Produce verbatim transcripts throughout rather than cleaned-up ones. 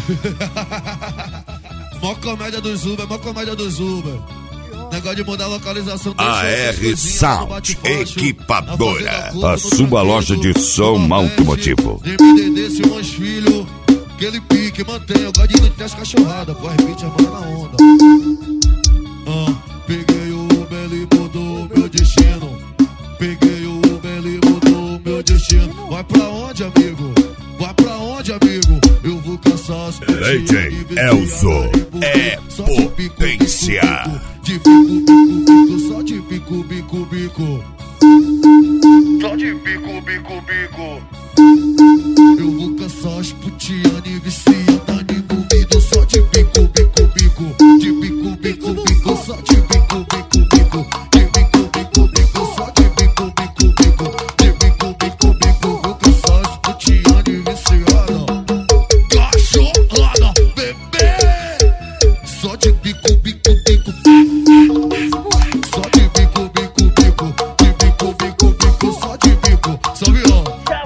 Mó comédia do Zuba, mó comédia do Zuba. Negócio de mudar a localização. A R Sound Equipadora, a sua loja de som automotivo. D D D, Simões Filho, aquele pique, mantenha o gadinho de as cachorradas. Corre, pitch, manda na onda. Ah, peguei o Uber, ele mudou meu destino. Peguei o Uber, ele mudou meu destino. Vai pra onde, amigo? Vai pra onde, amigo? Eu vou caçar as D J Elzo é potência. De bico, bico, bico, só de bico, bico, bico. Só de bico, bico, bico. Eu vou caçar as putianas e viciadas envolvidas. Só de bico, bico, bico. De bico, bico, bico, só de bico, bico, bico. De bico, bico, bico, só de bico, bico, bico. De bico, bico, bico, vou caçar as putianas e viciadas. Cachorrada, bebê. Só de bico, bico, bico. Só de bico, bico, bico. De bico, bico, bico, só de bico. Salve, ó.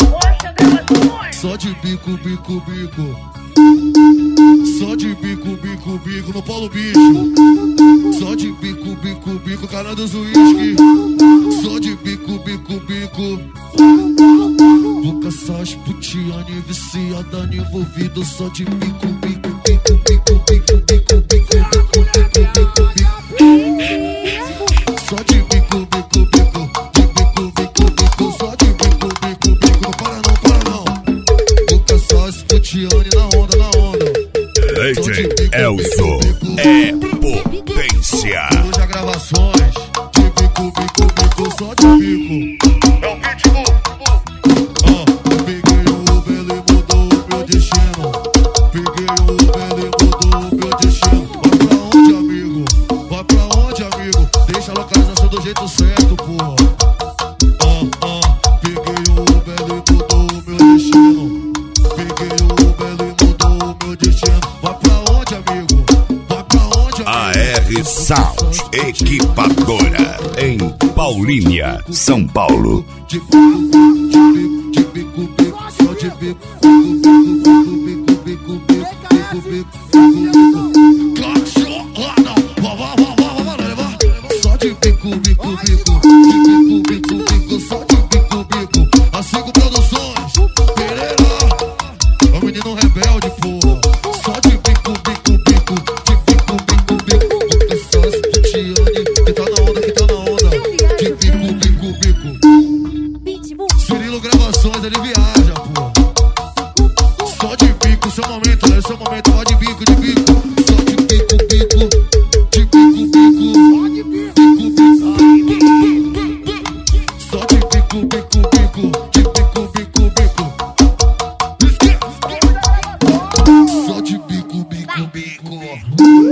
Só de bico, bico, bico. Só de bico, bico, bico no Paulo Bicho. Só de bico, bico, bico, cara dos uísque. Só de bico, bico, bico. Vou caçar as putianas e viciadas envolvidas. Só de bico, bico, bico, bico, bico, bico, bico, bico, bico, bico. Só de bico, bico, bico. De bico, bico, bico. Só de bico, bico, bico. Não para não, para não. Vou caçar as putianas na onda, na onda. D J Elzo é potência. Hoje a gravações de bico, bico, bico, só de bico. É o Pitbull. Ah, peguei o Uber, ele mudou o meu destino. Peguei o Uber, ele mudou o meu destino. Vai pra onde, amigo? Vai pra onde, amigo? Deixa a localização do jeito certo, porra. Ah, ah, peguei o Uber, ele mudou o meu destino. Peguei o Uber, ele mudou o meu destino. Vai pra onde, amigo? Vai pra onde, amigo? A R Sound Equipadora em Paulínia, São Paulo. De bico, de bico, de bico, bico, só de bico, bico, bico, bico, bico, bico, bico, bico, bico. Cachorrada, vá, vá, vá, vá, vá, vá, só de bico, bico, bico, de bico, bico, bico, só de bico, bico. A Cinco Produções, Pereira, é o menino rebelde, porra. Só de bico, bico, bico, de bico, bico, bico. Vou caçar as putianas, que tá na onda, que tá na onda. De bico, bico, bico. Cirilo Gravações, ele viaja, pô. Só de bico, seu momento, né? Seu momento, ó de bico, de bico. Só de bico, bico. De bico, bico. Bico, bico. Só de bico, bico, bico. De bico, bico, bico. Só de bico, bico, bico.